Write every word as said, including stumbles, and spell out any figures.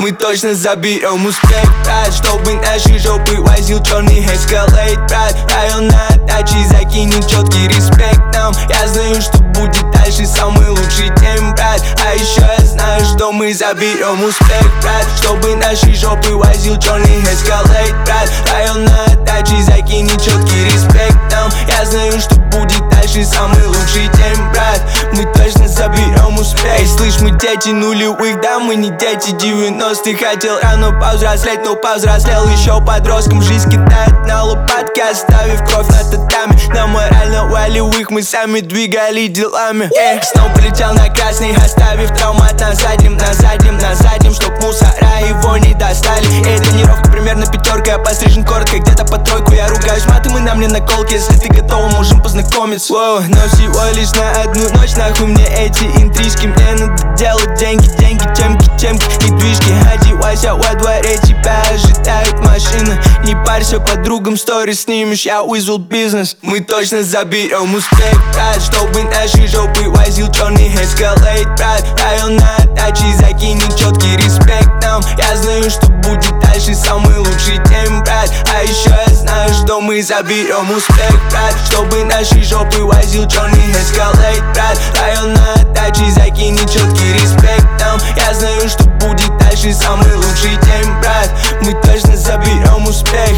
мы точно заберем успех, брат. Чтобы наши жопы возил черный эскалейт, брат. Район на даче закинет четкий респект нам. Я знаю, что будет дальше самый лучший день, брат. А еще я знаю, что мы заберем успех, брат. Чтобы наши жопы возил черный эскалейт, брат. Район на даче закинет четкий респект нам. Я знаю, что будет дальше самый лучший день, брат. Мы точно заберем успех. Эй, слышь, мы дети нулевых, да, мы не дети девяностых. Хотел рано повзрослеть, но повзрослел еще подростком. Жизнь кидает на лопатки, оставив кровь на татами. На морально-волевых мы сами двигали делами. Эй, снова полетел на красный, оставив травмат на заднем, на заднем, на заднем, чтоб мусора его не достали. Эй, тренировка примерно пятерка, я пострижен коротко, где-то по тройку. Я ругаюсь матом и на мне наколки. Если ты готова, можем познакомиться. Воу, но всего лишь на одну ночь, нахуй мне эти интрижки. Мне надо делать деньги, деньги, темки, темки, недвижки. Одевайся, во дворе тебя ожидает машина. Не парься, подругам сторис снимешь, я вызвал бизнес. Мы точно заберем успех, брат. Чтобы наши жопы возил черный эскалейт, брат. Район на даче закинет четкий респект нам. Я знаю, что будет дальше самый лучший день, брат. А еще я знаю, что мы заберем успех, брат. Чтобы наши жопы возил черный эскалейт, брат. Район на даче закинет четкий респект нам. Я знаю, что будет дальше самый лучший день, брат. Мы точно заберем успех.